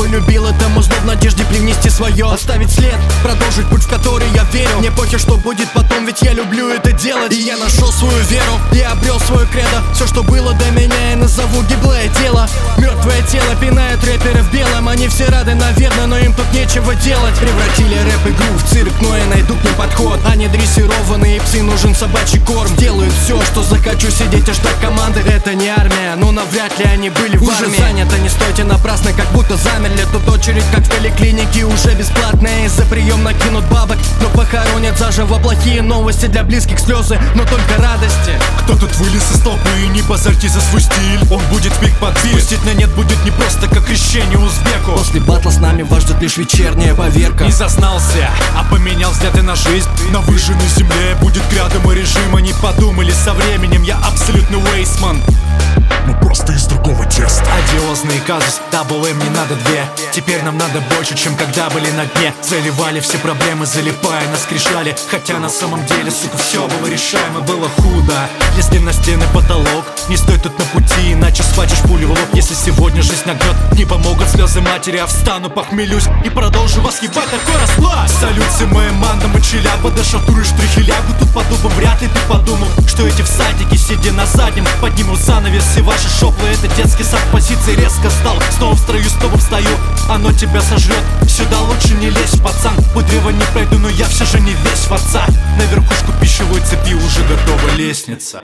любил, этому знов в надежде привнести свое. Оставить след, продолжить путь, в который я верю. Мне похер, что будет потом, ведь я люблю это делать. И я нашел свою веру, я обрел свою кредо. Все, что было до меня, я назову гиблое дело. Мертвое тело пинает рэперы в белом. Они все рады, наверное, но им тут нечего делать. Превратили рэп-игру в цирк, но я найду к ним подход. Они дрессированные псы, нужен собачий корм. Делают все, что захочу, сидеть и ждать команды. Это не армия, но навряд ли они были в армии. Уже занято, не стойте напрасно, как будто замерли. Тут очередь, как в поликлинике, уже бесплатная. Из-за прием накинут бабок, но похоронят заживо. Плохие новости для близких, слезы, но только радости. Кто тут вылез из толпы, не базарьте за свой стиль. Он будет в пик подбит, спустить на нет будет не просто, как крещение узбеку. После батла с нами вас ждет лишь вечерняя поверка. Не зазнался, а поменял взгляды на жизнь. На выжженной земле будет грядом и режим. Они подумали со временем, я абсолютный вейсман. Мы просто из другого теста. Одиозный казус, дабл М не надо две. Теперь нам надо больше, чем когда были на дне. Заливали все проблемы, залипая, нас кричали. Хотя на самом деле, сука, все было решаемо. Было худо, если на стены потолок. Не стой тут на пути, иначе схватишь пулю в лоб. Если сегодня жизнь нагнет, не помогут слезы матери. А встану, похмелюсь и продолжу вас ебать, такой расклад. Салют всем моим мандам и челябы. Дошатуришь штрихи лягу, тут по дубам вряд ли ты подумал, что эти всадники, сидя на заднем, поднимут занавес. Все ваши шоплы, это детский сад. Позиции резко стал, снова в строю, снова встаю. Оно тебя сожрет, сюда лучше не лезь, пацан. По древу не пройду, но я все же не весь в отца. На верхушку пищевой цепи уже готова лестница.